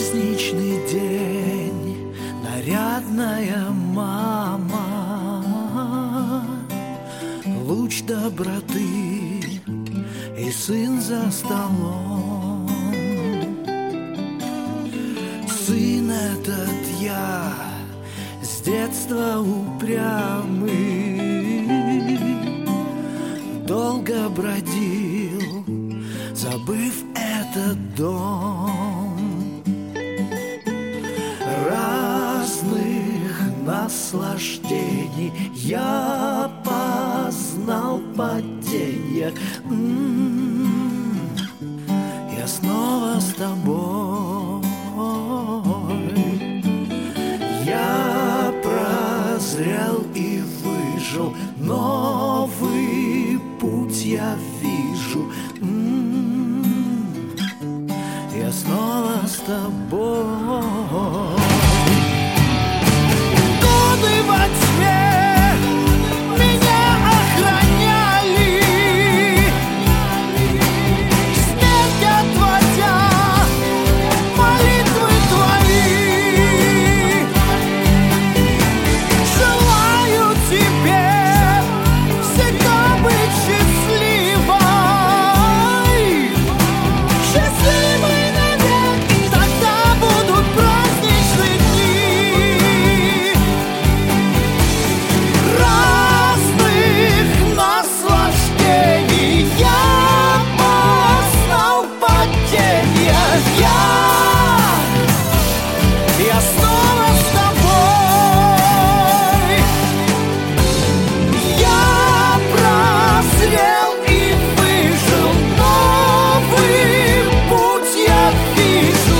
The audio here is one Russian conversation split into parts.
Праздничный день, нарядная мама, луч доброты и сын за столом. Сын этот я, с детства упрямый, долго бродил, забыв этот дом. Разных наслаждений я познал паденье. Я снова с тобой. Я прозрел и выжил, новый путь я вижу. Я снова с тобой. Годы во тьме меня охраняли, смерть отводя молитвы твои. Желаю тебе всегда быть счастливой, счастливой навек, тогда будут праздничные дни. Разных наслаждений я познал паденье. Я снова с тобой. Я прозрел и выжил, новый путь я вижу.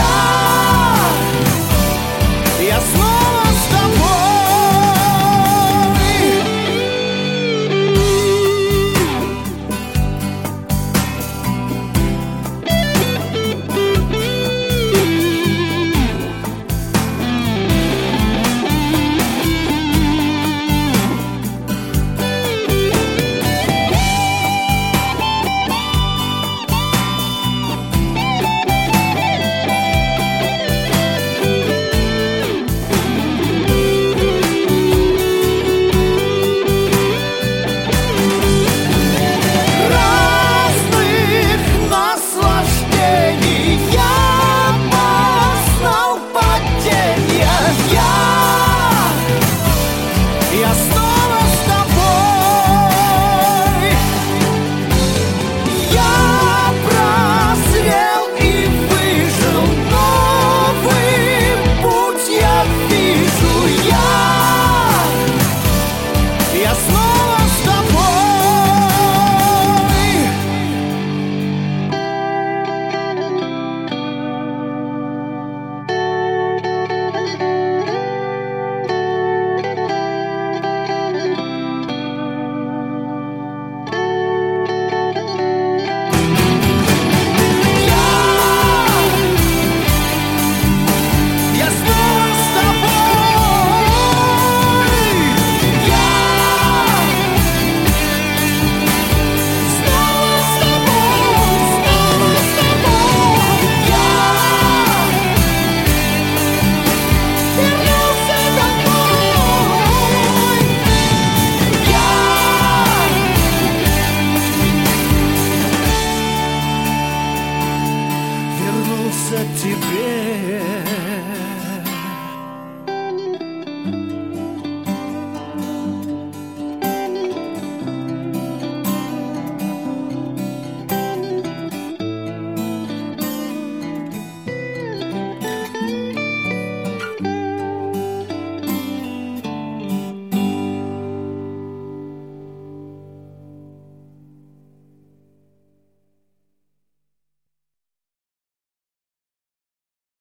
Я снова с тобой. Разных наслаждений я познал паденье. Я снова с тобой. Я прозрел и выжил, новый путь я вижу. Я снова с тобой. Я снова с тобой. Снова с тобой, снова с тобой. Вернулся домой. Вернулся к тебе.